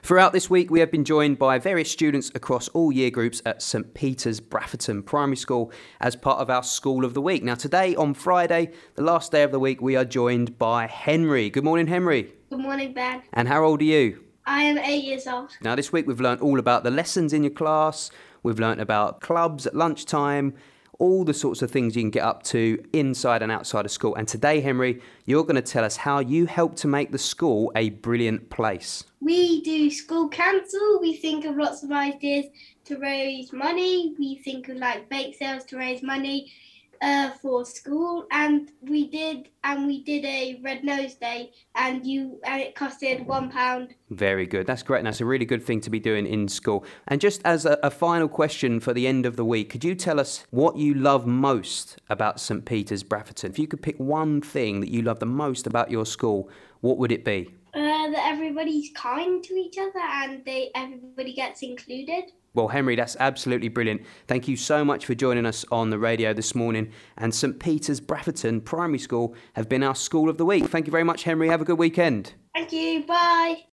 Throughout this week, we have been joined by various students across all year groups at St Peter's Brafferton Primary School as part of our School of the Week. Now today, on Friday, the last day of the week, we are joined by Henry. Good morning, Henry. Good morning, Ben. And how old are you? I am 8 years old. Now this week we've learnt all about the lessons in your class, we've learnt about clubs at lunchtime, all the sorts of things you can get up to inside and outside of school. And today, Henry, you're going to tell us how you help to make the school a brilliant place. We do school council. We think of lots of ideas to raise money. We think of bake sales to raise money for school, and we did a Red Nose Day, and it costed £1. Very good. That's great. And that's a really good thing to be doing in school. And just as a final question for the end of the week, could you tell us what you love most about St Peter's Brafferton? If you could pick one thing that you love the most about your school, what would it be? That everybody's kind to each other and everybody gets included. Well, Henry, that's absolutely brilliant. Thank you so much for joining us on the radio this morning. And St Peter's Brafferton Primary School have been our School of the Week. Thank you very much, Henry. Have a good weekend. Thank you. Bye.